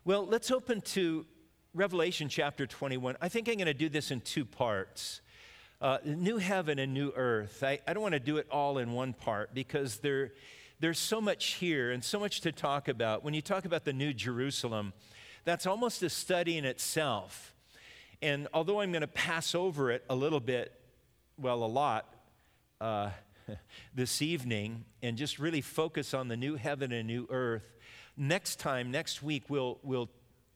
Well, let's open to Revelation chapter 21. I think I'm going to do this in two parts. New heaven and new earth. I don't want to do it all in one part because there's so much here and so much to talk about. When you talk about the New Jerusalem, that's almost a study in itself. And although I'm going to pass over it a little bit, well, a lot, this evening, and just really focus on the new heaven and new earth, next week, we'll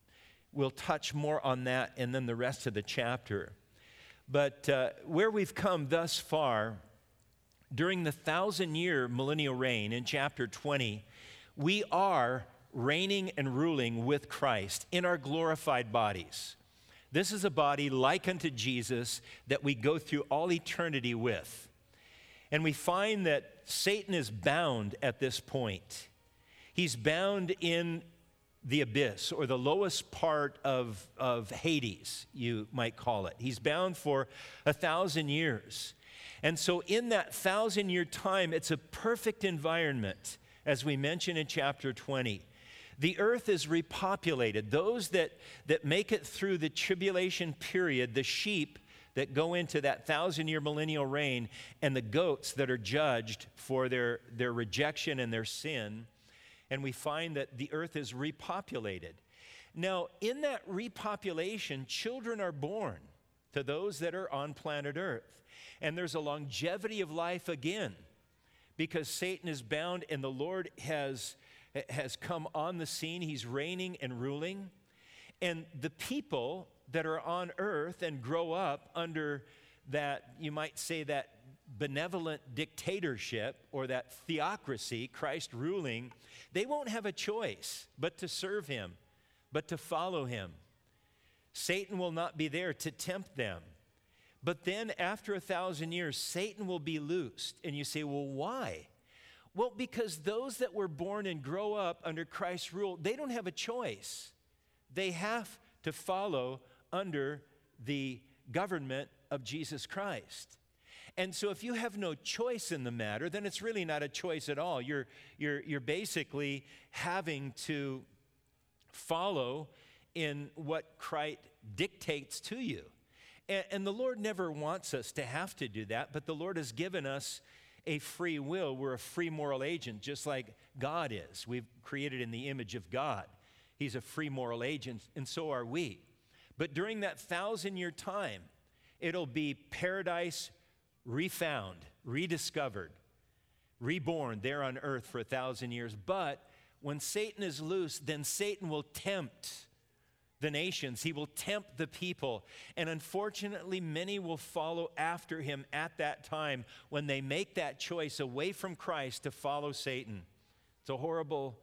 touch more on that and then the rest of the chapter. But where we've come thus far, during the 1,000-year millennial reign in chapter 20, we are reigning and ruling with Christ in our glorified bodies. This is a body like unto Jesus that we go through all eternity with. And we find that Satan is bound at this point. He's bound in the abyss, or the lowest part of Hades, you might call it. He's bound for 1,000 years. And so in that 1,000-year time, it's a perfect environment, as we mentioned in chapter 20. The earth is repopulated. Those that make it through the tribulation period, the sheep that go into that 1,000-year millennial reign, and the goats that are judged for their rejection and their sin, and we find that the earth is repopulated. Now, in that repopulation, children are born to those that are on planet Earth. And there's a longevity of life again, because Satan is bound and the Lord has come on the scene. He's reigning and ruling. And the people that are on earth and grow up under that, you might say, that benevolent dictatorship or that theocracy, Christ ruling, they won't have a choice but to serve him, but to follow him. Satan will not be there to tempt them. But then after 1,000 years, Satan will be loosed. And you say, well, why? Well, because those that were born and grow up under Christ's rule, they don't have a choice. They have to follow under the government of Jesus Christ. And so if you have no choice in the matter, then it's really not a choice at all. You're basically having to follow in what Christ dictates to you. And the Lord never wants us to have to do that, but the Lord has given us a free will. We're a free moral agent, just like God is. We've created in the image of God. He's a free moral agent, and so are we. But during that 1,000-year time, it'll be paradise refound, rediscovered, reborn there on earth for 1,000 years. But when Satan is loose, then Satan will tempt the nations. He will tempt the people. And unfortunately, many will follow after him at that time when they make that choice away from Christ to follow Satan. It's a horrible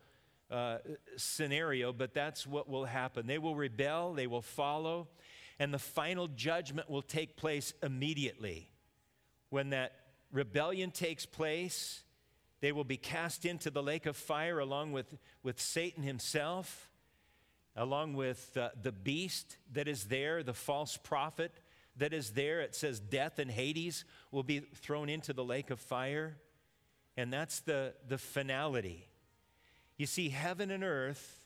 scenario, but that's what will happen. They will rebel, they will follow, and the final judgment will take place immediately. When that rebellion takes place, they will be cast into the lake of fire along with Satan himself, along with the beast that is there, the false prophet that is there. It says death and Hades will be thrown into the lake of fire. And that's the finality. You see, heaven and earth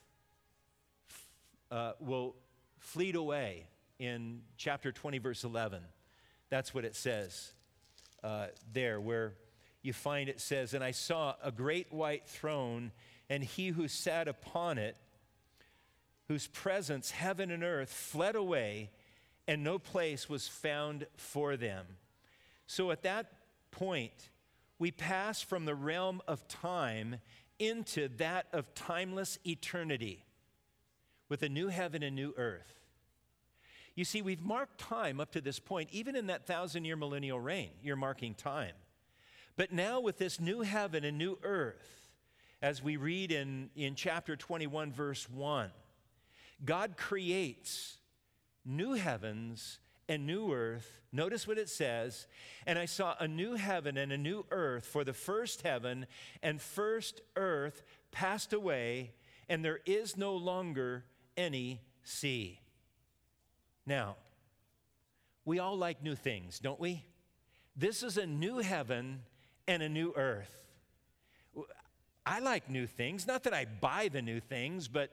will fleet away in chapter 20, verse 11. That's what it says there, where you find it says, "And I saw a great white throne, and he who sat upon it, whose presence heaven and earth fled away, and no place was found for them." So at that point, we pass from the realm of time into that of timeless eternity with a new heaven and new earth. You see, we've marked time up to this point. Even in that 1,000-year millennial reign, you're marking time. But now with this new heaven and new earth, as we read in chapter 21, verse 1, God creates new heavens and new earth. Notice what it says, "And I saw a new heaven and a new earth, for the first heaven and first earth passed away, and there is no longer any sea." Now, we all like new things, don't we? This is a new heaven and a new earth. I like new things. Not that I buy the new things, but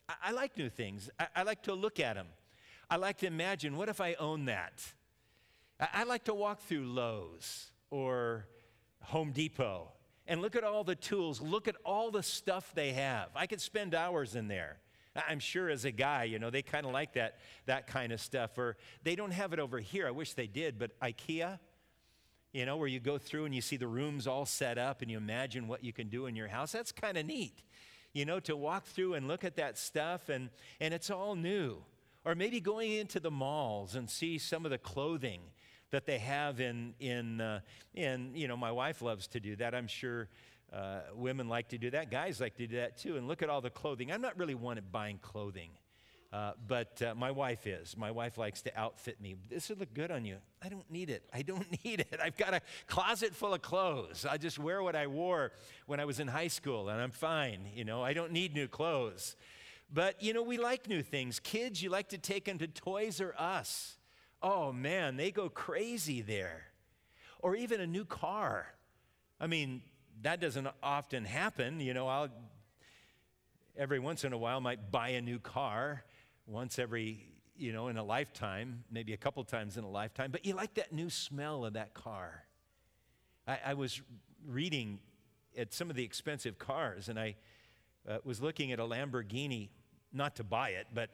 I like new things. I like to look at them. I like to imagine, what if I own that? I like to walk through Lowe's or Home Depot and look at all the tools, look at all the stuff they have. I could spend hours in there. I'm sure as a guy, they kind of like that kind of stuff. Or they don't have it over here. I wish they did, but IKEA, where you go through and you see the rooms all set up and you imagine what you can do in your house. That's kind of neat, to walk through and look at that stuff and it's all new. Or maybe going into the malls and see some of the clothing that they have in my wife loves to do that. I'm sure women like to do that. Guys like to do that too. And look at all the clothing. I'm not really one at buying clothing, but my wife is. My wife likes to outfit me. This would look good on you. I don't need it. I don't need it. I've got a closet full of clothes. I just wear what I wore when I was in high school, and I'm fine. I don't need new clothes. But, we like new things. Kids, you like to take them to Toys R Us. Oh, man, they go crazy there. Or even a new car. I mean, that doesn't often happen. I'll every once in a while might buy a new car once every, in a lifetime, maybe a couple times in a lifetime. But you like that new smell of that car. I was reading at some of the expensive cars, and I was looking at a Lamborghini, not to buy it, but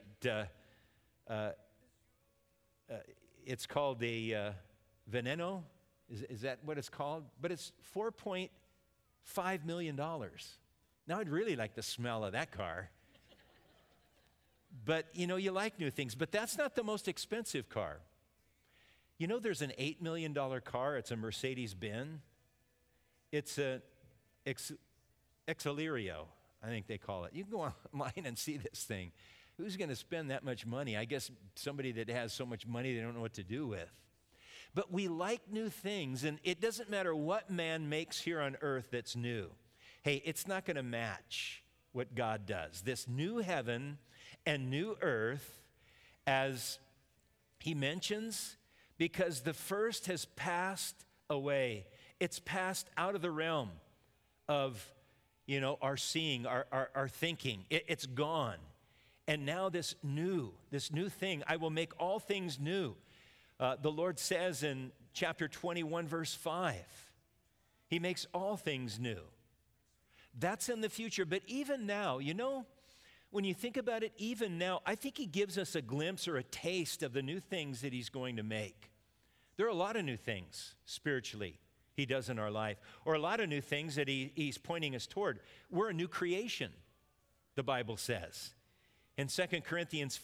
it's called a Veneno. Is that what it's called? But it's $4.5 million. Now, I'd really like the smell of that car. But, you like new things. But that's not the most expensive car. There's an $8 million car. It's a Mercedes-Benz. It's a Excelerio, I think they call it. You can go online and see this thing. Who's going to spend that much money? I guess somebody that has so much money they don't know what to do with. But we like new things, and it doesn't matter what man makes here on earth that's new. Hey, it's not going to match what God does. This new heaven and new earth, as he mentions, because the first has passed away. It's passed out of the realm of, our seeing, our thinking. It's gone. And now this new thing, I will make all things new. The Lord says in chapter 21, verse 5, he makes all things new. That's in the future. But even now, when you think about it, even now, I think he gives us a glimpse or a taste of the new things that he's going to make. There are a lot of new things spiritually he does in our life, or a lot of new things that he's pointing us toward. We're a new creation, the Bible says. In 2 Corinthians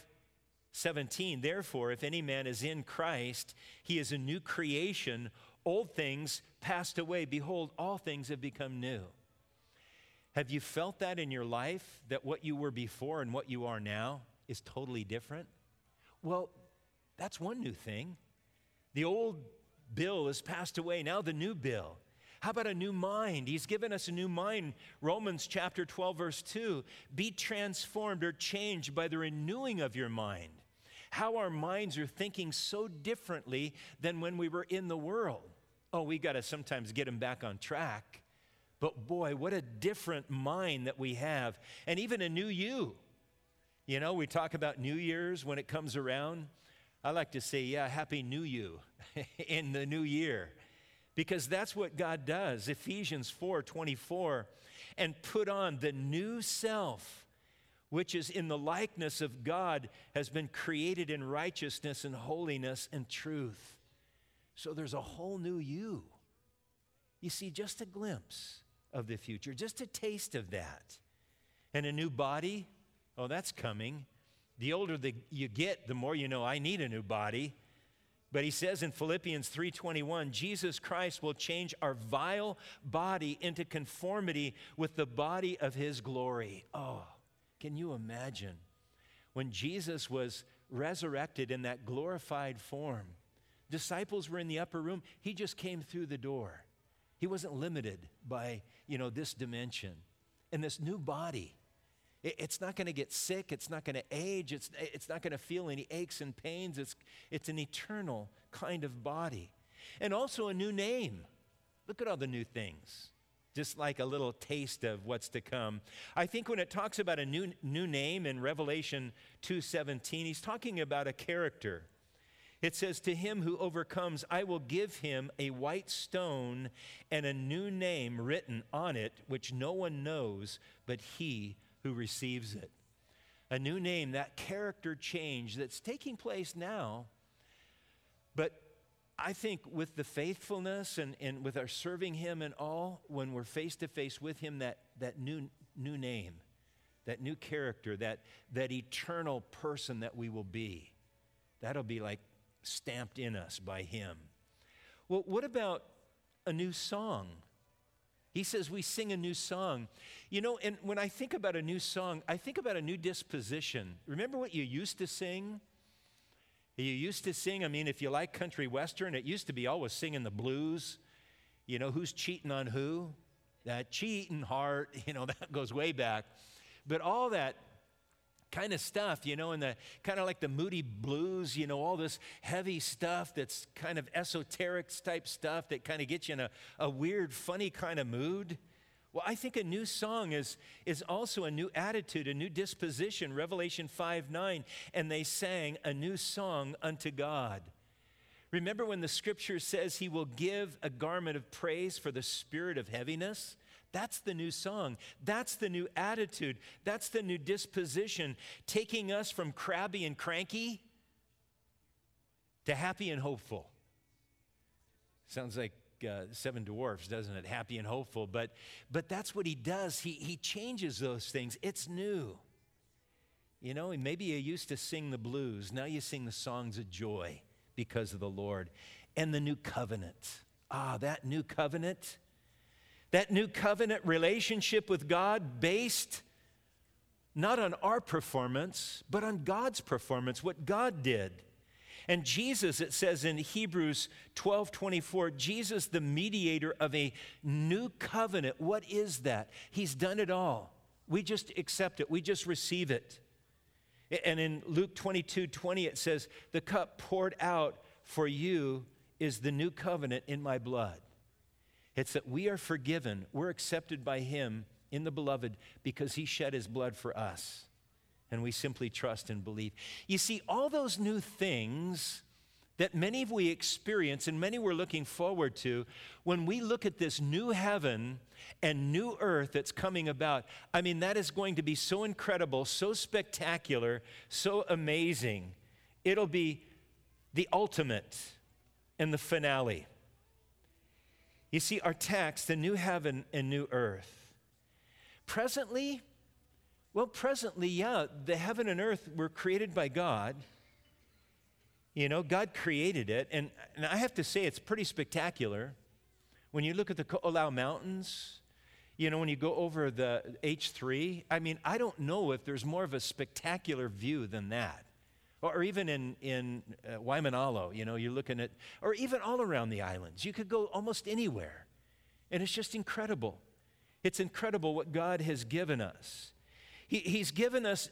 5:17, therefore, if any man is in Christ, he is a new creation. Old things passed away. Behold, all things have become new. Have you felt that in your life, that what you were before and what you are now is totally different? Well, that's one new thing. The old Bill has passed away. Now the new Bill. How about a new mind? He's given us a new mind. Romans chapter 12, verse 2. Be transformed or changed by the renewing of your mind. How our minds are thinking so differently than when we were in the world. Oh, we got to sometimes get them back on track. But boy, what a different mind that we have. And even a new you. We talk about New Year's when it comes around. I like to say, Happy New You in the new year. Because that's what God does. Ephesians 4:24, and put on the new self, which is in the likeness of God, has been created in righteousness and holiness and truth. So there's a whole new you. You see, just a glimpse of the future, just a taste of that. And a new body, that's coming. The older you get, the more you know, I need a new body. But he says in Philippians 3:21, Jesus Christ will change our vile body into conformity with the body of his glory. Oh, can you imagine? When Jesus was resurrected in that glorified form, disciples were in the upper room. He just came through the door. He wasn't limited by, this dimension. And this new body, it's not going to get sick. It's not going to age. It's not going to feel any aches and pains. It's an eternal kind of body. And also a new name. Look at all the new things. just like a little taste of what's to come. I think when it talks about a new name in Revelation 2:17, he's talking about a character. It says, to him who overcomes, I will give him a white stone and a new name written on it, which no one knows but he who receives it. A new name, that character change that's taking place now. But I think with the faithfulness and with our serving him and all, when we're face to face with him, that new name, that new character, that eternal person that we will be, that'll be like stamped in us by him. Well, what about a new song? He says we sing a new song. You know, and when I think about a new song, I think about a new disposition. Remember what you used to sing? You used to sing, I mean, if you like country western, it used to be always singing the blues. You know, who's cheating on who? That cheating heart, you know, that goes way back. But all that kind of stuff, you know, and the kind of like the Moody Blues, you know, all this heavy stuff that's kind of esoteric type stuff that kind of gets you in a weird, funny kind of mood. Well, I think a new song is also a new attitude, a new disposition. Revelation 5:9, and they sang a new song unto God. Remember when the scripture says he will give a garment of praise for the spirit of heaviness? That's the new song. That's the new attitude. That's the new disposition, taking us from crabby and cranky to happy and hopeful. Sounds like Seven Dwarfs, doesn't it? Happy and hopeful. But that's what he does. He changes those things. It's new. You know, and maybe you used to sing the blues. Now you sing the songs of joy because of the Lord. And the new covenant. That new covenant. That new covenant relationship with God based not on our performance, but on God's performance, what God did. And Jesus, it says in Hebrews 12:24, Jesus, the mediator of a new covenant. What is that? He's done it all. We just accept it. We just receive it. And in Luke 22:20, it says, the cup poured out for you is the new covenant in my blood. It's that we are forgiven. We're accepted by him in the beloved because he shed his blood for us. And we simply trust and believe. You see, all those new things that many of we experience and many we're looking forward to, when we look at this new heaven and new earth that's coming about, I mean, that is going to be so incredible, so spectacular, so amazing. It'll be the ultimate and the finale. You see, our text, the new heaven and new earth. Presently, yeah, the heaven and earth were created by God. You know, God created it. And I have to say, it's pretty spectacular. When you look at the Ko'olau Mountains, you know, when you go over the H3, I mean, I don't know if there's more of a spectacular view than that. Or even in Waimanalo, you know, you're looking at, or even all around the islands. You could go almost anywhere. And it's just incredible. It's incredible what God has given us. He's given us,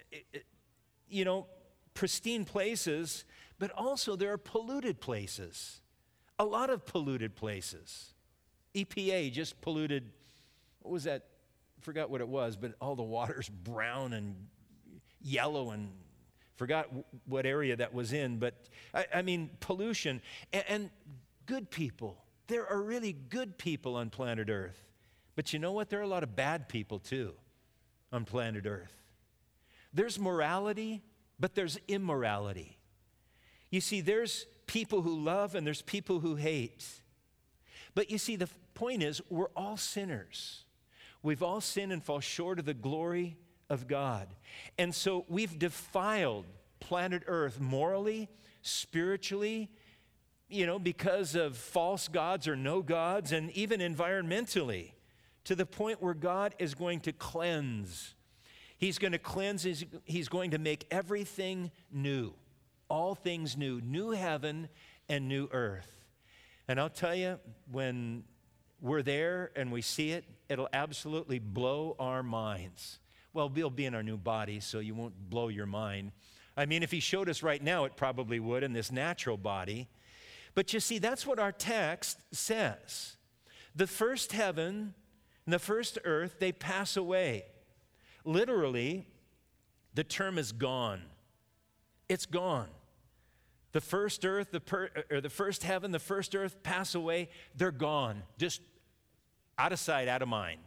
you know, pristine places, but also there are polluted places. A lot of polluted places. EPA just polluted, what was that? I forgot what it was, but all the water's brown and yellow and forgot what area that was in, but I mean, pollution and good people. There are really good people on planet Earth. But you know what? There are a lot of bad people too on planet Earth. There's morality, but there's immorality. You see, there's people who love and there's people who hate. But you see, the point is, we're all sinners. We've all sinned and fall short of the glory of God. And so we've defiled planet Earth morally, spiritually, you know, because of false gods or no gods, and even environmentally, to the point where God is going to cleanse. He's going to cleanse, he's going to make everything new, all things new, new heaven and new earth. And I'll tell you, when we're there and we see it, it'll absolutely blow our minds. Well, we'll be in our new body, so you won't blow your mind. I mean, if he showed us right now, it probably would in this natural body. But you see, that's what our text says. The first heaven and the first earth, they pass away. Literally, the term is gone. It's gone. The first earth, the first heaven, the first earth pass away. They're gone, just out of sight, out of mind.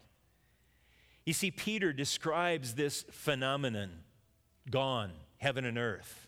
You see, Peter describes this phenomenon, gone, heaven and earth.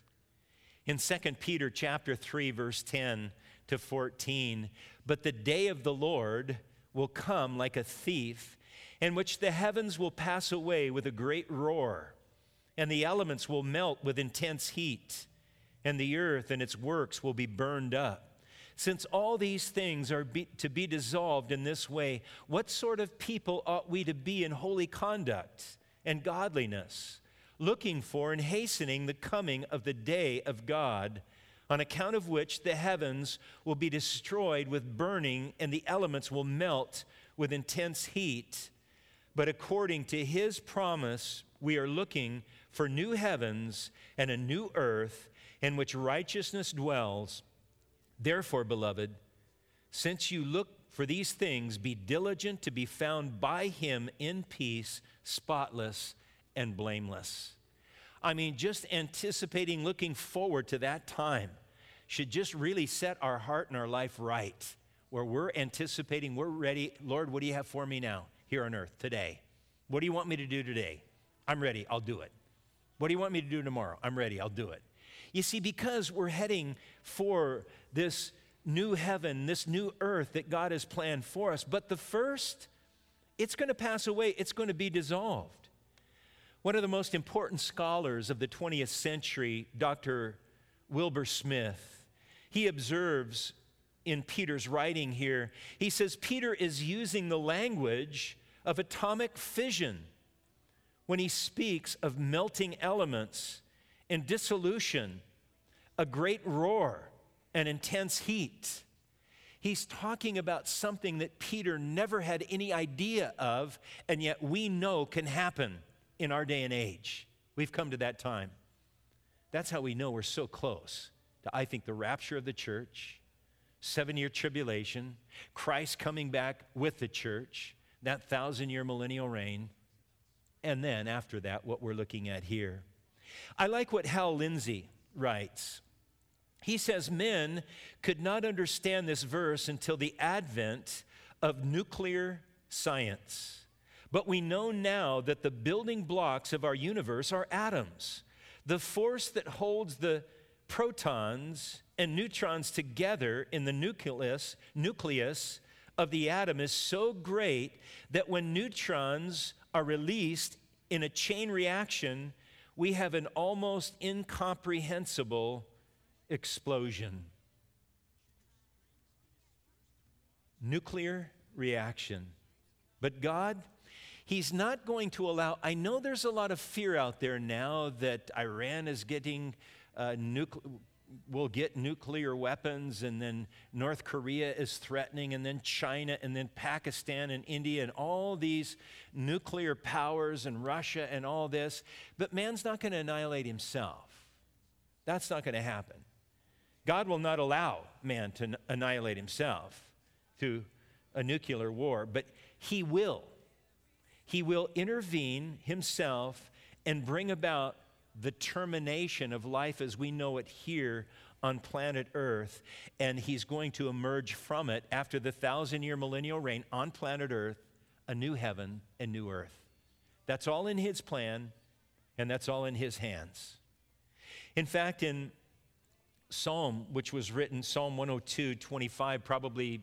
In 2 Peter chapter 3, verse 10 to 14, but the day of the Lord will come like a thief, in which the heavens will pass away with a great roar, and the elements will melt with intense heat, and the earth and its works will be burned up. Since all these things are to be dissolved in this way, what sort of people ought we to be in holy conduct and godliness, looking for and hastening the coming of the day of God, on account of which the heavens will be destroyed with burning, and the elements will melt with intense heat? But according to his promise, we are looking for new heavens and a new earth in which righteousness dwells. Therefore, beloved, since you look for these things, be diligent to be found by him in peace, spotless and blameless. I mean, just anticipating, looking forward to that time should just really set our heart and our life right, where we're anticipating, we're ready. Lord, what do you have for me now here on earth today? What do you want me to do today? I'm ready, I'll do it. What do you want me to do tomorrow? I'm ready, I'll do it. You see, because we're heading for this new heaven, this new earth that God has planned for us, but the first, it's going to pass away, it's going to be dissolved. One of the most important scholars of the 20th century, Dr. Wilbur Smith, he observes in Peter's writing here, he says, Peter is using the language of atomic fission when he speaks of melting elements and dissolution, a great roar, and intense heat. He's talking about something that Peter never had any idea of, and yet we know can happen in our day and age. We've come to that time. That's how we know we're so close to, I think, the rapture of the church, 7-year tribulation, Christ coming back with the church, that 1,000-year millennial reign, and then after that, what we're looking at here. I like what Hal Lindsey writes. He says, men could not understand this verse until the advent of nuclear science. But we know now that the building blocks of our universe are atoms. The force that holds the protons and neutrons together in the nucleus of the atom is so great that when neutrons are released in a chain reaction, we have an almost incomprehensible explosion. Nuclear reaction. But God, He's not going to allow. I know there's a lot of fear out there now that Iran is getting will get nuclear weapons, and then North Korea is threatening, and then China, and then Pakistan and India, and all these nuclear powers, and Russia, and all this. But man's not going to annihilate himself. That's not going to happen. God will not allow man to annihilate himself through a nuclear war, but He will. He will intervene Himself and bring about the termination of life as we know it here on planet Earth, and He's going to emerge from it after the 1,000-year millennial reign on planet Earth, a new heaven and new earth. That's all in His plan, and that's all in His hands. In fact, in Psalm, which was written, Psalm 102:25, probably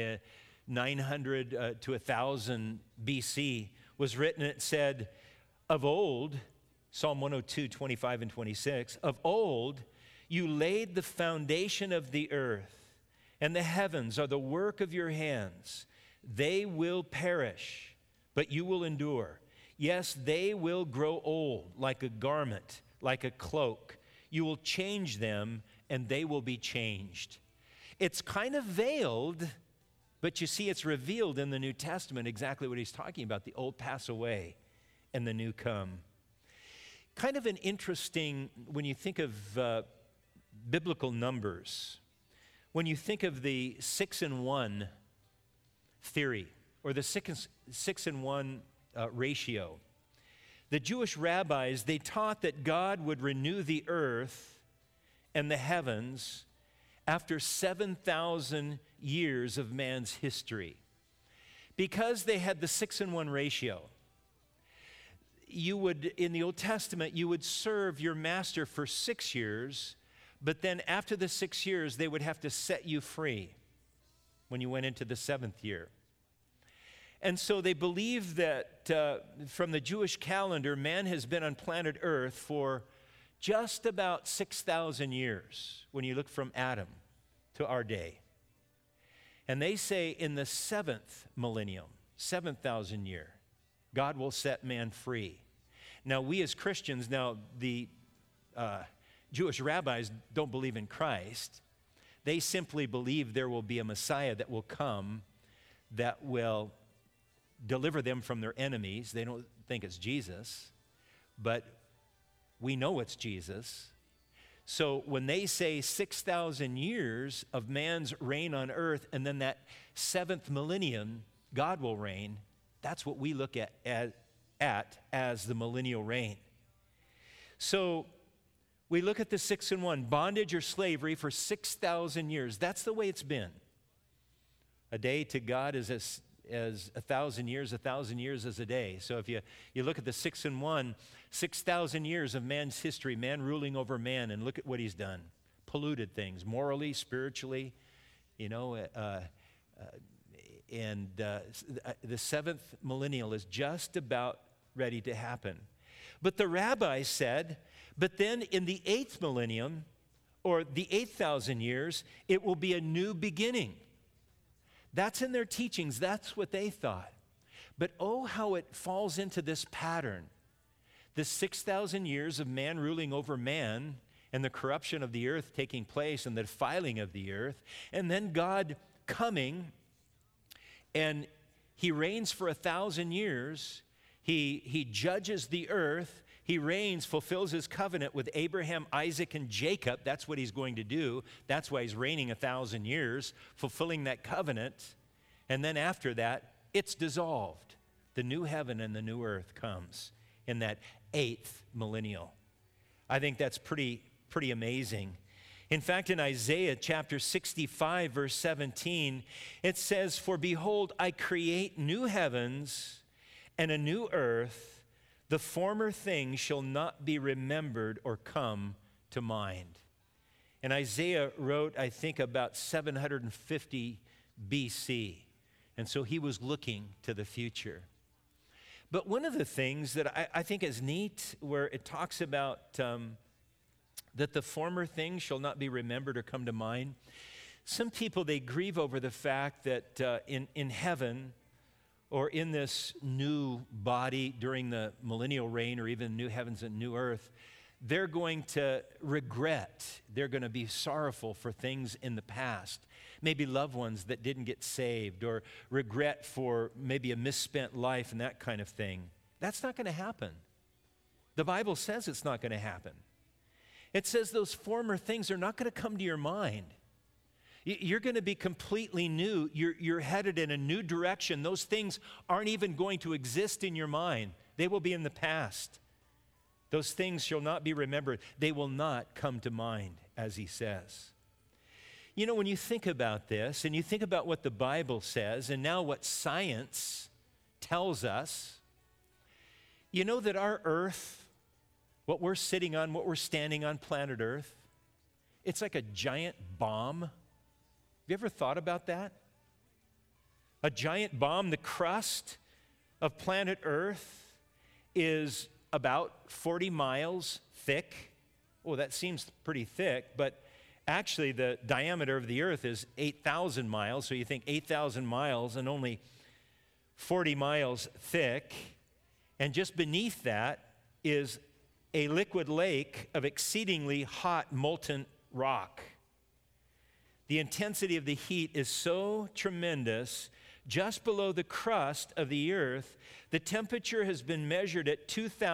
900 to 1,000 BC, was written. It said, of old, Psalm 102:25 and 26, of old you laid the foundation of the earth, and the heavens are the work of your hands. They will perish, but you will endure. Yes, they will grow old like a garment, like a cloak. You will change them, and they will be changed. It's kind of veiled, but you see it's revealed in the New Testament exactly what he's talking about. The old pass away and the new come. Kind of an interesting, when you think of biblical numbers, when you think of the 6 and 1 theory, or the 6-in-1 ratio. The Jewish rabbis, they taught that God would renew the earth and the heavens after 7,000 years of man's history. Because they had the 6-in-1 ratio, you would, in the Old Testament, you would serve your master for 6 years, but then after the 6 years, they would have to set you free when you went into the 7th year. And so they believe that from the Jewish calendar, man has been on planet Earth for just about 6,000 years when you look from Adam to our day. And they say in the 7th millennium, 7,000 year, God will set man free. Now, we as Christians, the Jewish rabbis don't believe in Christ. They simply believe there will be a Messiah that will come that will deliver them from their enemies. They don't think it's Jesus, but we know it's Jesus. So when they say 6,000 years of man's reign on earth, and then that 7th millennium, God will reign, that's what we look at as the millennial reign. So we look at the 6-in-1, bondage or slavery for 6,000 years. That's the way it's been. A day to God is as 1,000 years, 1,000 years is a day. So if you look at the 6-in-1, 6,000 years of man's history, man ruling over man, and look at what he's done. Polluted things, morally, spiritually, and the 7th millennial is just about ready to happen. But the rabbis said, but then in the 8th millennium, or the 8,000 years, it will be a new beginning. That's in their teachings. That's what they thought. But oh, how it falls into this pattern. The 6,000 years of man ruling over man and the corruption of the earth taking place and the defiling of the earth. And then God coming and he reigns for 1,000 years. He judges the earth. He reigns, fulfills his covenant with Abraham, Isaac, and Jacob. That's what he's going to do. That's why he's reigning 1,000 years, fulfilling that covenant. And then after that, it's dissolved. The new heaven and the new earth comes in that 8th millennial. I think that's pretty amazing. In fact, in Isaiah chapter 65, verse 17, it says, "For behold, I create new heavens and a new earth. The former things shall not be remembered or come to mind." And Isaiah wrote, I think, about 750 BC. And so he was looking to the future. But one of the things that I think is neat, where it talks about that the former things shall not be remembered or come to mind. Some people, they grieve over the fact that in heaven, or in this new body during the millennial reign, or even new heavens and new earth, they're going to regret. They're going to be sorrowful for things in the past. Maybe loved ones that didn't get saved, or regret for maybe a misspent life and that kind of thing. That's not going to happen. The Bible says it's not going to happen. It says those former things are not going to come to your mind. You're going to be completely new. You're headed in a new direction. Those things aren't even going to exist in your mind. They will be in the past. Those things shall not be remembered. They will not come to mind, as he says. You know, when you think about this, and you think about what the Bible says, and now what science tells us, you know that our earth, what we're sitting on, what we're standing on, planet Earth, it's like a giant bomb. Have you ever thought about that? A giant bomb. The crust of planet Earth is about 40 miles thick. Oh, that seems pretty thick, but actually the diameter of the Earth is 8,000 miles. So you think 8,000 miles and only 40 miles thick. And just beneath that is a liquid lake of exceedingly hot molten rock. The intensity of the heat is so tremendous, just below the crust of the earth, the temperature has been measured at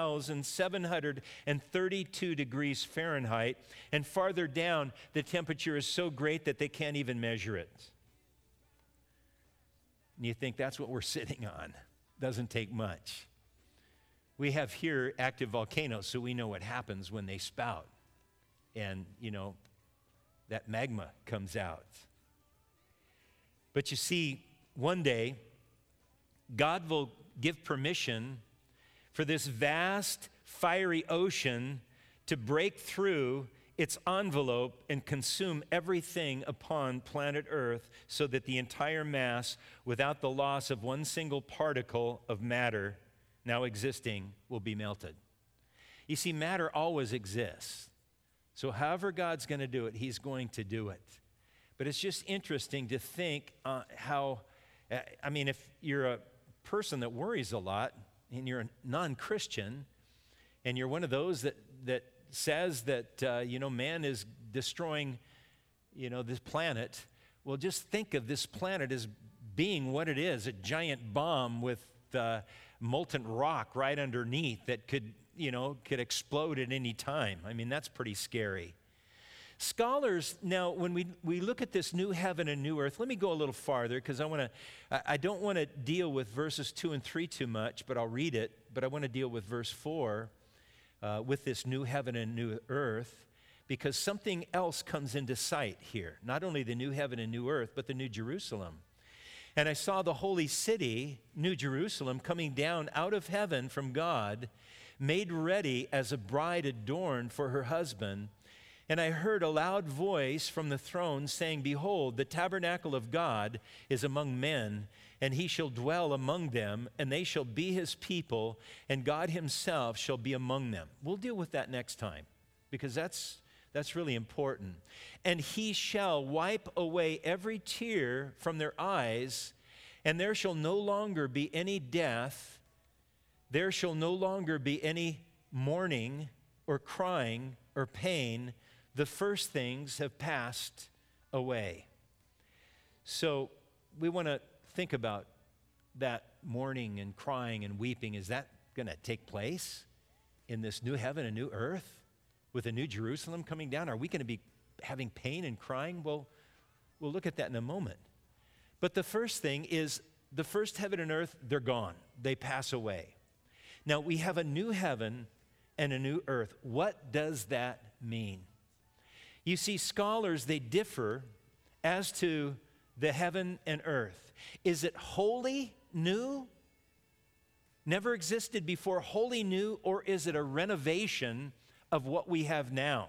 2,732 degrees Fahrenheit, and farther down, the temperature is so great that they can't even measure it. And you think that's what we're sitting on. Doesn't take much. We have here active volcanoes, so we know what happens when they spout. And, that magma comes out. But you see, one day, God will give permission for this vast, fiery ocean to break through its envelope and consume everything upon planet Earth so that the entire mass, without the loss of one single particle of matter now existing, will be melted. You see, matter always exists. So however God's going to do it, he's going to do it. But it's just interesting to think if you're a person that worries a lot and you're a non-Christian and you're one of those that says that, man is destroying, this planet, well, just think of this planet as being what it is, a giant bomb with molten rock right underneath that could explode at any time. I mean, that's pretty scary. Scholars, now, when we look at this new heaven and new earth, let me go a little farther because I don't want to deal with verses 2 and 3 too much, but I'll read it. But I want to deal with verse 4 with this new heaven and new earth, because something else comes into sight here. Not only the new heaven and new earth, but the new Jerusalem. And I saw the holy city, New Jerusalem, coming down out of heaven from God, made ready as a bride adorned for her husband. And I heard a loud voice from the throne saying, "Behold, the tabernacle of God is among men, and he shall dwell among them, and they shall be his people, and God himself shall be among them." We'll deal with that next time, because that's really important. "And he shall wipe away every tear from their eyes, and there shall no longer be any death. There shall no longer be any mourning or crying or pain. The first things have passed away." So we want to think about that mourning and crying and weeping. Is that going to take place in this new heaven and new earth with a new Jerusalem coming down? Are we going to be having pain and crying? Well, we'll look at that in a moment. But the first thing is the first heaven and earth, they're gone. They pass away. Now we have a new heaven and a new earth. What does that mean? You see, scholars, they differ as to the heaven and earth. Is it wholly new? Never existed before, wholly new, or is it a renovation of what we have now?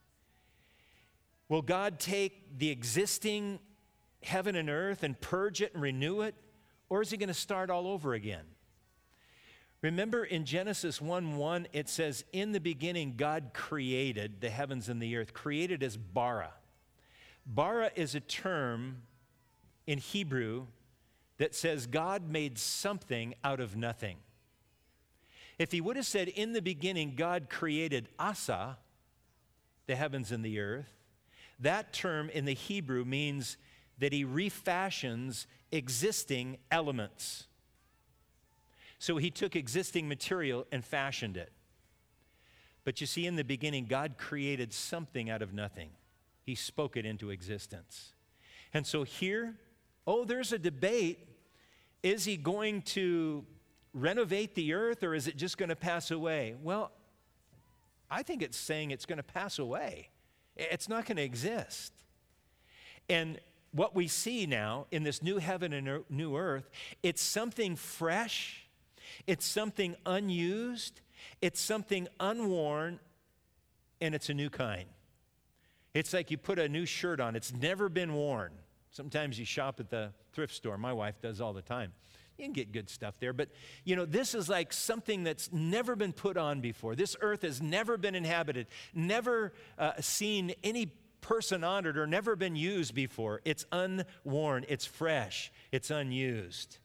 Will God take the existing heaven and earth and purge it and renew it, or is he going to start all over again? Remember in Genesis 1:1, it says, "In the beginning, God created the heavens and the earth," created as bara. Bara is a term in Hebrew that says God made something out of nothing. If he would have said, "In the beginning, God created asa," the heavens and the earth, that term in the Hebrew means that he refashions existing elements. So he took existing material and fashioned it. But you see, in the beginning, God created something out of nothing. He spoke it into existence. And so here, there's a debate. Is he going to renovate the earth, or is it just going to pass away? Well, I think it's saying it's going to pass away. It's not going to exist. And what we see now in this new heaven and new earth, it's something fresh. It's something unused, it's something unworn, and it's a new kind. It's like you put a new shirt on. It's never been worn. Sometimes you shop at the thrift store. My wife does all the time. You can get good stuff there. But, this is like something that's never been put on before. This earth has never been inhabited, never seen any person on it, or never been used before. It's unworn. It's fresh. It's unused.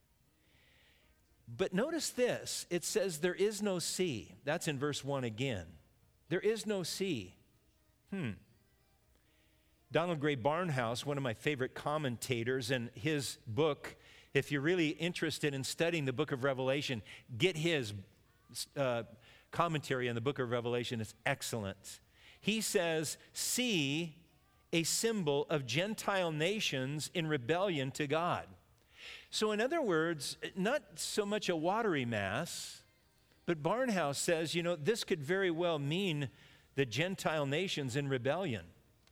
But notice this, it says there is no sea. That's in verse 1 again. There is no sea. Donald Gray Barnhouse, one of my favorite commentators, in his book, if you're really interested in studying the book of Revelation, get his commentary on the book of Revelation. It's excellent. He says, "Sea, a symbol of Gentile nations in rebellion to God." So in other words, not so much a watery mass, but Barnhouse says, this could very well mean the Gentile nations in rebellion.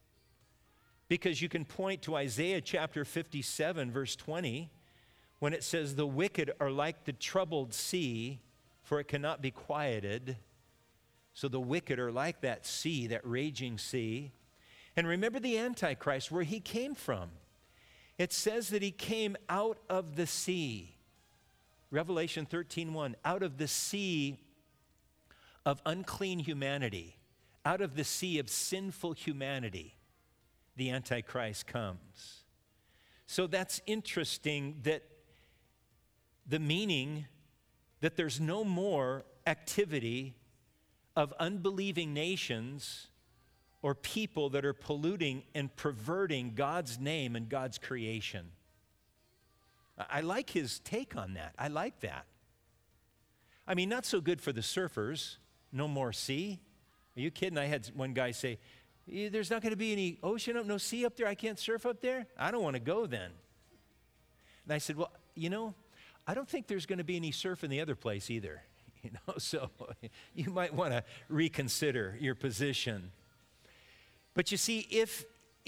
Because you can point to Isaiah chapter 57, verse 20, when it says, the wicked are like the troubled sea, for it cannot be quieted. So the wicked are like that sea, that raging sea. And remember the Antichrist, where he came from. It says that he came out of the sea. Revelation 13:1, out of the sea of unclean humanity, out of the sea of sinful humanity, the Antichrist comes. So that's interesting, that the meaning that there's no more activity of unbelieving nations or people that are polluting and perverting God's name and God's creation. I like his take on that. I like that. I mean, not so good for the surfers. No more sea. Are you kidding? I had one guy say, there's not going to be any ocean up, no sea up there. I can't surf up there. I don't want to go then. And I said, well, I don't think there's going to be any surf in the other place either. So you might want to reconsider your position. But you see, if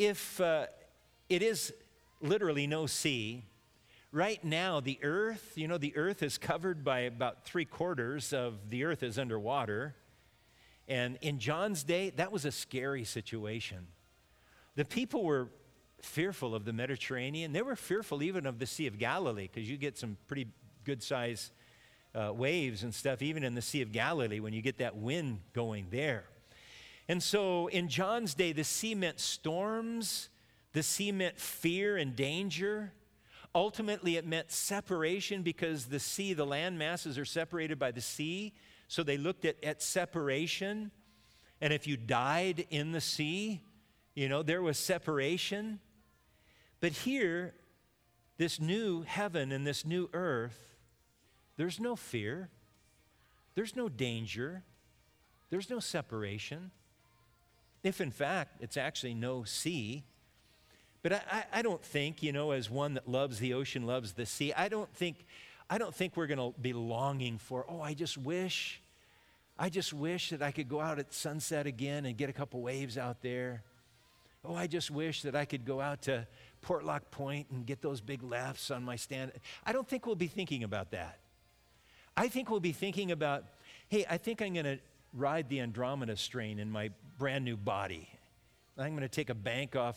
it is literally no sea, right now the earth, the earth is covered by about 3/4 of the earth is underwater. And in John's day, that was a scary situation. The people were fearful of the Mediterranean. They were fearful even of the Sea of Galilee, because you get some pretty good size waves and stuff, even in the Sea of Galilee, when you get that wind going there. And so in John's day, the sea meant storms, the sea meant fear and danger. Ultimately, it meant separation, because the sea, the land masses are separated by the sea. So they looked at separation. And if you died in the sea, there was separation. But here, this new heaven and this new earth, there's no fear. There's no danger. There's no separation. If in fact, it's actually no sea. But I don't think, as one that loves the ocean loves the sea, I don't think we're going to be longing for, I just wish that I could go out at sunset again and get a couple waves out there. I just wish that I could go out to Portlock Point and get those big lefts on my stand. I don't think we'll be thinking about that. I think we'll be thinking about, hey, I think I'm going to ride the Andromeda strain in my brand new body. I'm going to take a bank off,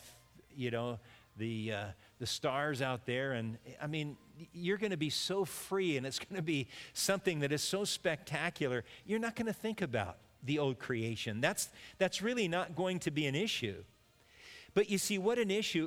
the stars out there. And I mean, you're going to be so free, and it's going to be something that is so spectacular. You're not going to think about the old creation. That's really not going to be an issue. But you see, what an issue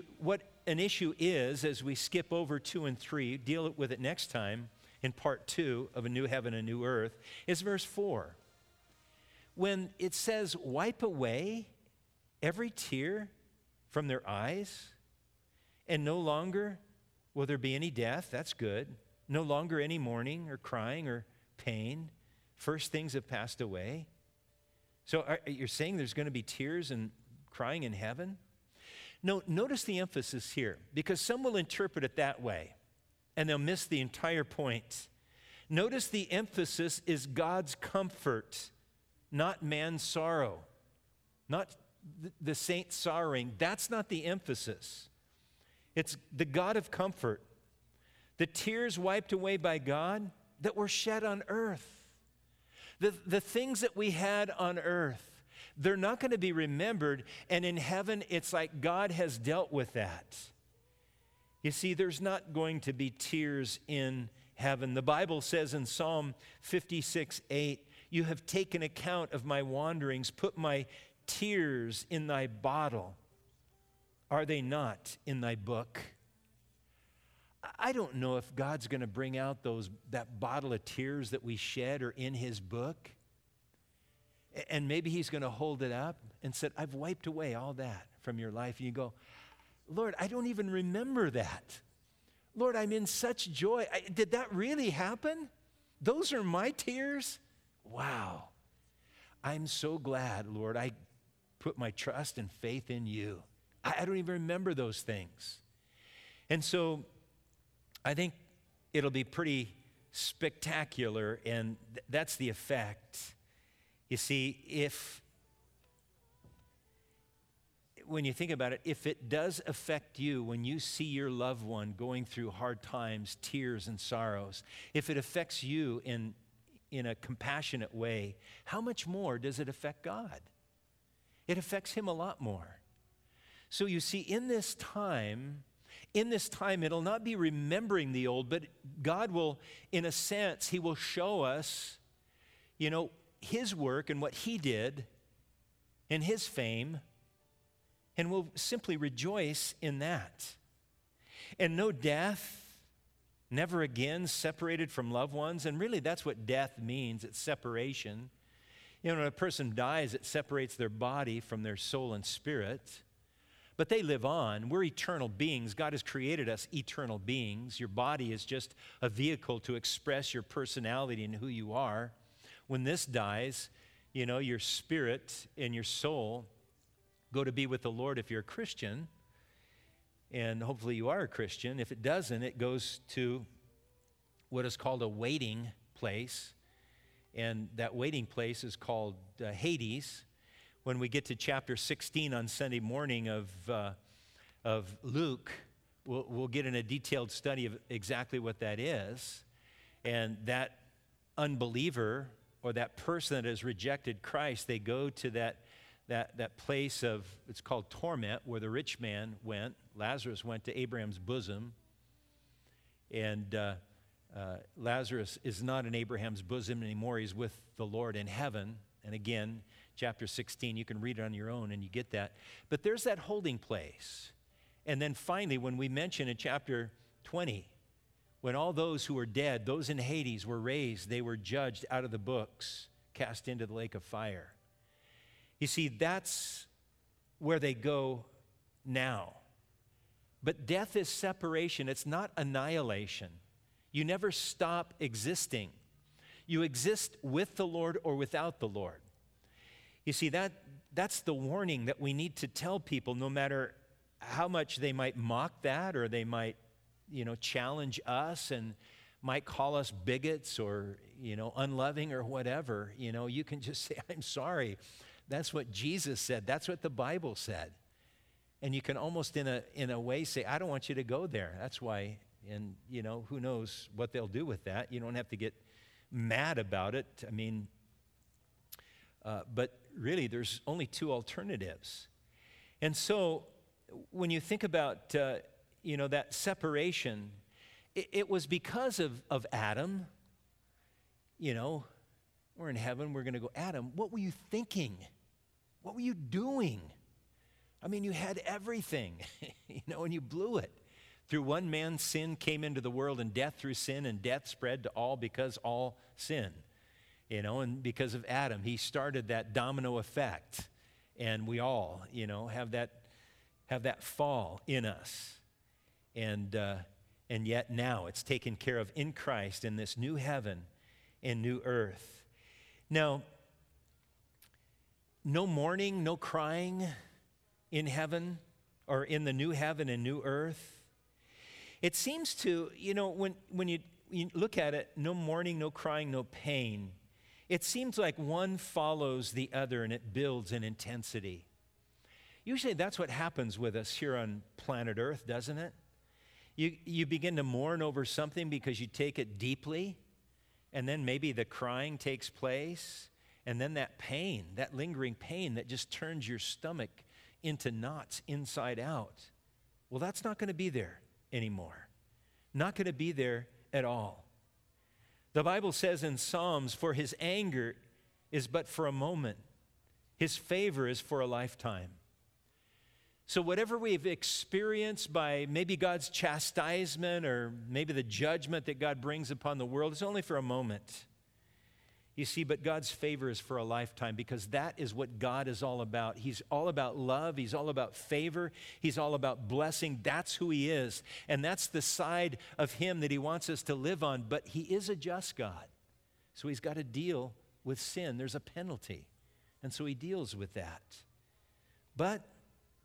is, as we skip over 2 and 3, deal with it next time in part 2 of A New Heaven and New Earth, is verse 4. When it says, wipe away every tear from their eyes, and no longer will there be any death. That's good. No longer any mourning or crying or pain. First things have passed away. So you're saying there's going to be tears and crying in heaven? No, notice the emphasis here, because some will interpret it that way, and they'll miss the entire point. Notice the emphasis is God's comfort, not man's sorrow, not the saint sorrowing. That's not the emphasis. It's the God of comfort. The tears wiped away by God that were shed on earth. The things that we had on earth, they're not going to be remembered. And in heaven, it's like God has dealt with that. You see, there's not going to be tears in heaven. The Bible says in Psalm 56:8, you have taken account of my wanderings, put my tears in thy bottle. Are they not in thy book? I don't know if God's going to bring out that bottle of tears that we shed are in his book. And maybe he's going to hold it up and said, I've wiped away all that from your life. And you go, Lord, I don't even remember that. Lord, I'm in such joy. Did that really happen? Those are my tears? Wow. I'm so glad, Lord, I put my trust and faith in you. I don't even remember those things. And so I think it'll be pretty spectacular, and that's the effect. You see, when you think about it, if it does affect you when you see your loved one going through hard times, tears and sorrows, if it affects you in a compassionate way, how much more does it affect God? It affects him a lot more. So you see, in this time, it'll not be remembering the old, but God will, in a sense, he will show us, his work and what he did and his fame, and we'll simply rejoice in that. And no death, never again separated from loved ones. And really that's what death means. It's separation. When a person dies, it separates their body from their soul and spirit. But they live on. We're eternal beings. God has created us eternal beings. Your body is just a vehicle to express your personality and who you are. When this dies, your spirit and your soul go to be with the Lord if you're a Christian, and hopefully you are a Christian. If it doesn't, it goes to what is called a waiting place, and that waiting place is called Hades. When we get to chapter 16 on Sunday morning of Luke, we'll get in a detailed study of exactly what that is, and that unbeliever or that person that has rejected Christ, they go to that place of, it's called torment, where the rich man went. Lazarus went to Abraham's bosom. And Lazarus is not in Abraham's bosom anymore. He's with the Lord in heaven. And again, chapter 16, you can read it on your own and you get that. But there's that holding place. And then finally, when we mention in chapter 20, when all those who were dead, those in Hades, were raised, they were judged out of the books, cast into the lake of fire. You see, that's where they go now. But death is separation. It's not annihilation. You never stop existing. You exist with the Lord or without the Lord. You see, that's the warning that we need to tell people, no matter how much they might mock that, or they might, challenge us and might call us bigots or, unloving or whatever. You can just say, I'm sorry. That's what Jesus said. That's what the Bible said. And you can almost in a way say, I don't want you to go there. That's why, and who knows what they'll do with that. You don't have to get mad about it. I mean, but really there's only two alternatives. And so when you think about, that separation, it was because of Adam. We're in heaven, we're going to go, Adam, what were you thinking? What were you doing? I mean, you had everything, and you blew it. Through one man's sin came into the world, and death through sin, and death spread to all because all sin. And because of Adam, he started that domino effect. And we all, have that fall in us. And yet now it's taken care of in Christ in this new heaven and new earth. Now, no mourning, no crying in heaven or in the new heaven and new earth. It seems to, when you look at it, no mourning, no crying, no pain, it seems like one follows the other and it builds in intensity. Usually that's what happens with us here on planet Earth, doesn't it? You begin to mourn over something because you take it deeply, and then maybe the crying takes place, and then that pain, that lingering pain that just turns your stomach into knots inside out. Well, that's not going to be there anymore. Not going to be there at all. The Bible says in Psalms, for his anger is but for a moment. His favor is for a lifetime. So whatever we've experienced by maybe God's chastisement or maybe the judgment that God brings upon the world, it's only for a moment. You see, but God's favor is for a lifetime, because that is what God is all about. He's all about love. He's all about favor. He's all about blessing. That's who he is. And that's the side of him that he wants us to live on. But he is a just God. So he's got to deal with sin. There's a penalty. And so he deals with that. But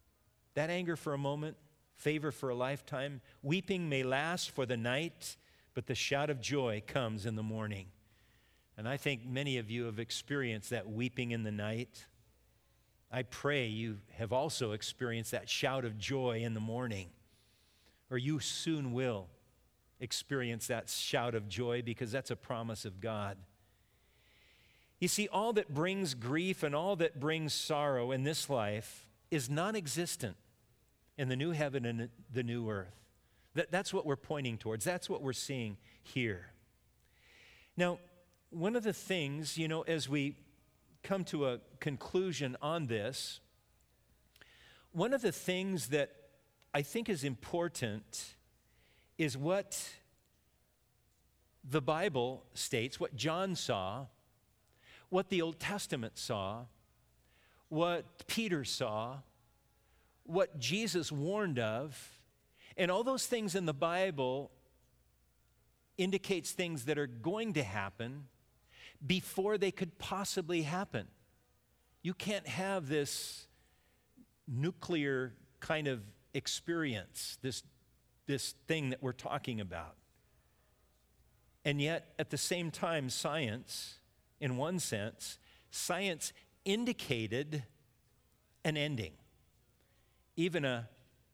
that anger for a moment, favor for a lifetime. Weeping may last for the night, but the shout of joy comes in the morning. And I think many of you have experienced that weeping in the night. I pray you have also experienced that shout of joy in the morning, or you soon will experience that shout of joy, because that's a promise of God. You see, all that brings grief and all that brings sorrow in this life is non-existent in the new heaven and the new earth. That's what we're pointing towards. That's what we're seeing here. Now, one of the things, as we come to a conclusion on this, one of the things that I think is important is what the Bible states, what John saw, what the Old Testament saw, what Peter saw, what Jesus warned of, and all those things in the Bible indicates things that are going to happen before they could possibly happen. You can't have this nuclear kind of experience, this thing that we're talking about. And yet, at the same time, science, in one sense, science indicated an ending, even a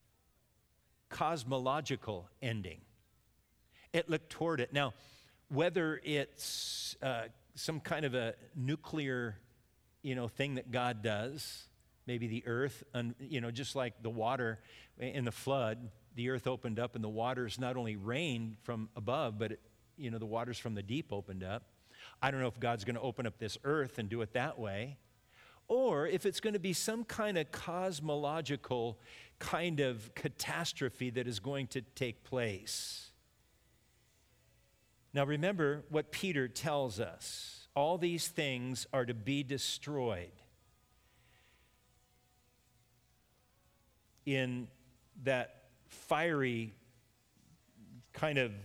cosmological ending. It looked toward it. Now, whether it's some kind of a nuclear, thing that God does, maybe the earth, just like the water in the flood, the earth opened up and the waters not only rained from above, but the waters from the deep opened up. I don't know if God's going to open up this earth and do it that way, or if it's going to be some kind of cosmological kind of catastrophe that is going to take place. Now remember what Peter tells us. All these things are to be destroyed. In that fiery kind of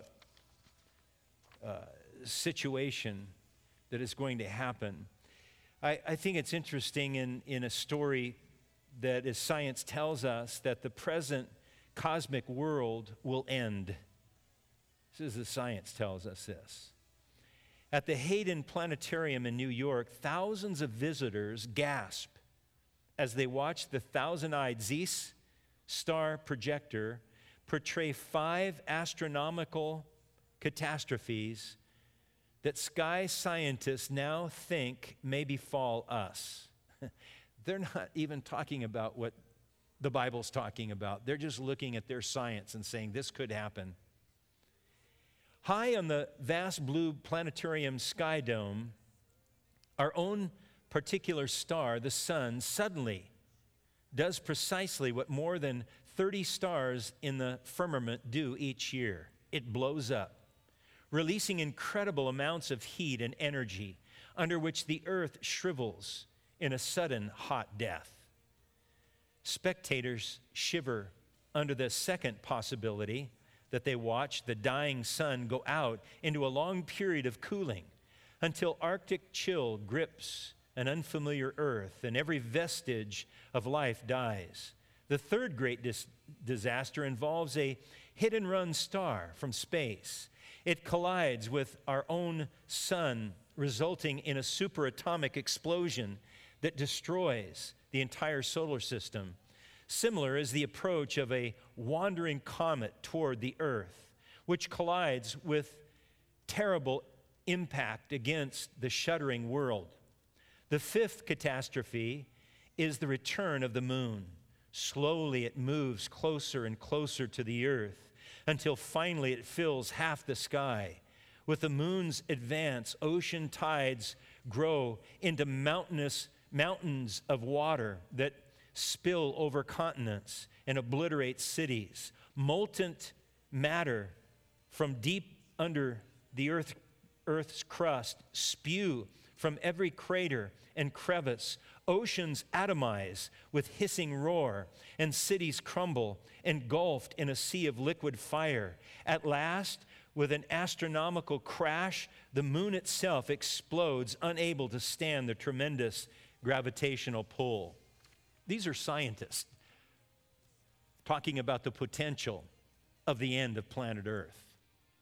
situation that is going to happen. I think it's interesting in a story that, as science tells us, that the present cosmic world will end. This is the science tells us this. At the Hayden Planetarium in New York, thousands of visitors gasp as they watch the thousand-eyed Zeiss star projector portray 5 astronomical catastrophes that sky scientists now think may befall us. They're not even talking about what the Bible's talking about. They're just looking at their science and saying this could happen. High on the vast blue planetarium sky dome, our own particular star, the sun, suddenly does precisely what more than 30 stars in the firmament do each year. It blows up, releasing incredible amounts of heat and energy, under which the earth shrivels in a sudden hot death. Spectators shiver under the second possibility that they watch the dying sun go out into a long period of cooling until Arctic chill grips an unfamiliar earth and every vestige of life dies. The third great disaster involves a hit-and-run star from space. It collides with our own sun, resulting in a superatomic explosion that destroys the entire solar system. Similar is the approach of a wandering comet toward the earth, which collides with terrible impact against the shuddering world. The fifth catastrophe is the return of the moon. Slowly it moves closer and closer to the earth until finally it fills half the sky. With the moon's advance, ocean tides grow into mountains of water that spill over continents and obliterate cities. Molten matter from deep under the earth's crust spew from every crater and crevice. Oceans atomize with hissing roar, and cities crumble, engulfed in a sea of liquid fire. At last, with an astronomical crash, the moon itself explodes, unable to stand the tremendous gravitational pull. These are scientists talking about the potential of the end of planet Earth.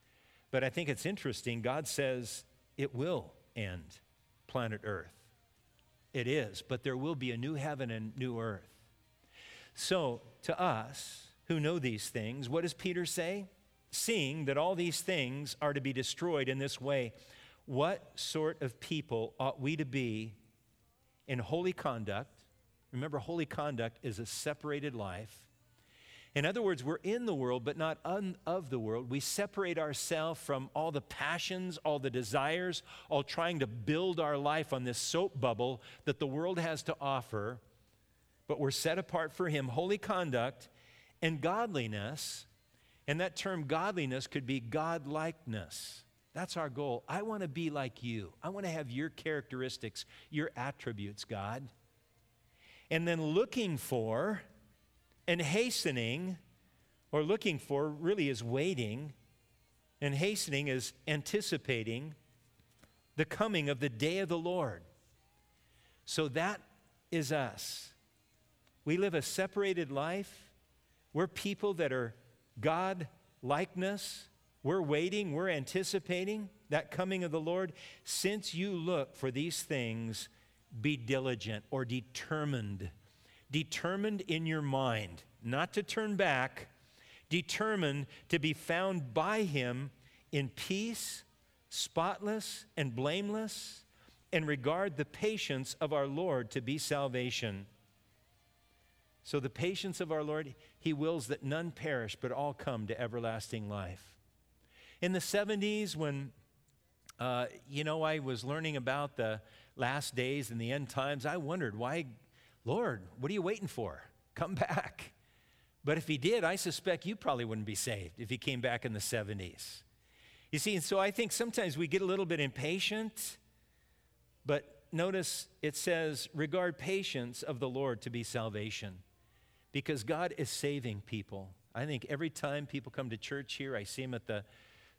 But I think it's interesting. God says it will end planet Earth. It is, but there will be a new heaven and new earth. So, to us who know these things, what does Peter say? Seeing that all these things are to be destroyed in this way, what sort of people ought we to be in holy conduct? Remember, holy conduct is a separated life. In other words, we're in the world, but not of the world. We separate ourselves from all the passions, all the desires, all trying to build our life on this soap bubble that the world has to offer. But we're set apart for Him. Holy conduct and godliness, and that term godliness could be godlikeness. That's our goal. I want to be like you. I want to have your characteristics, your attributes, God. And then looking for and hastening, or looking for really is waiting, and hastening is anticipating the coming of the day of the Lord. So that is us. We live a separated life. We're people that are God-likeness. We're waiting, we're anticipating that coming of the Lord. Since you look for these things, be diligent or determined. Determined in your mind, not to turn back, determined to be found by Him in peace, spotless and blameless, and regard the patience of our Lord to be salvation. So the patience of our Lord, He wills that none perish, but all come to everlasting life. In the 70s, when, I was learning about the last days and the end times, I wondered, why, Lord, what are you waiting for? Come back. But if He did, I suspect you probably wouldn't be saved if He came back in the 70s. You see, and so I think sometimes we get a little bit impatient, but notice it says, regard patience of the Lord to be salvation, because God is saving people. I think every time people come to church here, I see them at the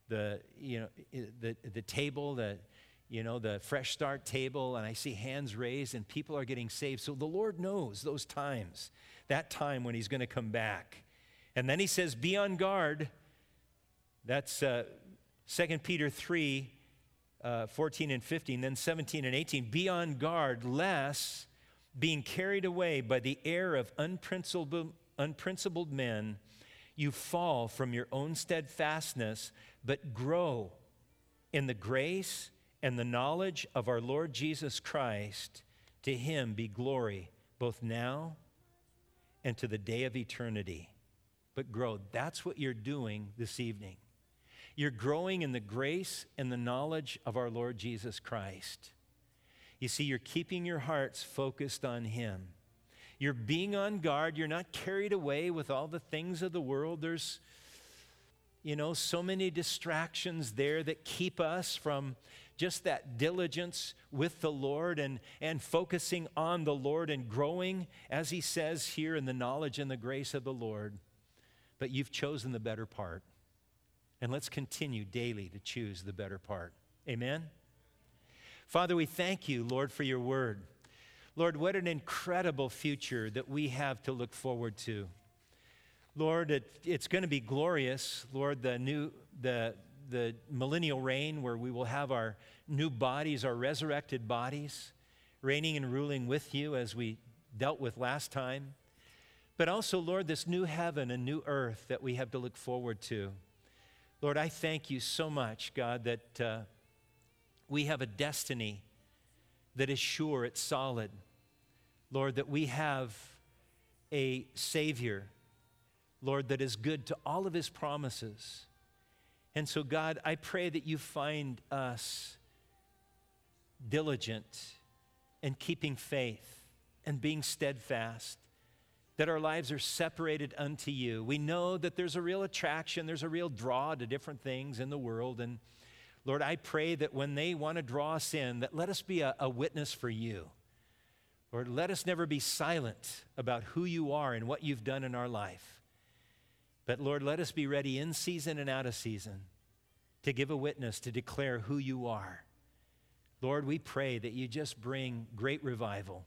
table, the Fresh Start table, and I see hands raised and people are getting saved. So the Lord knows those times, that time when He's going to come back. And then He says, be on guard. That's 2 Peter 3, 14 and 15, then 17 and 18. Be on guard, lest being carried away by the air of unprincipled men, you fall from your own steadfastness, but grow in the grace and the knowledge of our Lord Jesus Christ. To Him be glory both now and to the day of eternity. But grow. That's what you're doing this evening. You're growing in the grace and the knowledge of our Lord Jesus Christ. You see, you're keeping your hearts focused on Him. You're being on guard. You're not carried away with all the things of the world. There's, so many distractions there that keep us from just that diligence with the Lord and focusing on the Lord and growing, as He says here, in the knowledge and the grace of the Lord. But you've chosen the better part. And let's continue daily to choose the better part. Amen? Father, we thank You, Lord, for Your word. Lord, what an incredible future that we have to look forward to. Lord, it's going to be glorious, Lord, the millennial reign where we will have our new bodies, our resurrected bodies, reigning and ruling with You as we dealt with last time. But also, Lord, this new heaven and new earth that we have to look forward to. Lord, I thank You so much, God, that we have a destiny that is sure, it's solid. Lord, that we have a Savior, Lord, that is good to all of His promises. And so, God, I pray that You find us diligent and keeping faith and being steadfast, that our lives are separated unto You. We know that there's a real attraction, there's a real draw to different things in the world. And Lord, I pray that when they want to draw us in, that let us be a witness for You. Lord, let us never be silent about who You are and what You've done in our life. But Lord, let us be ready in season and out of season to give a witness, to declare who You are. Lord, we pray that You just bring great revival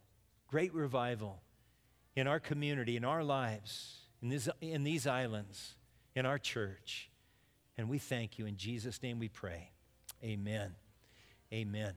in our community, in our lives, in these islands, in our church. And we thank you. In Jesus' name we pray. Amen. Amen.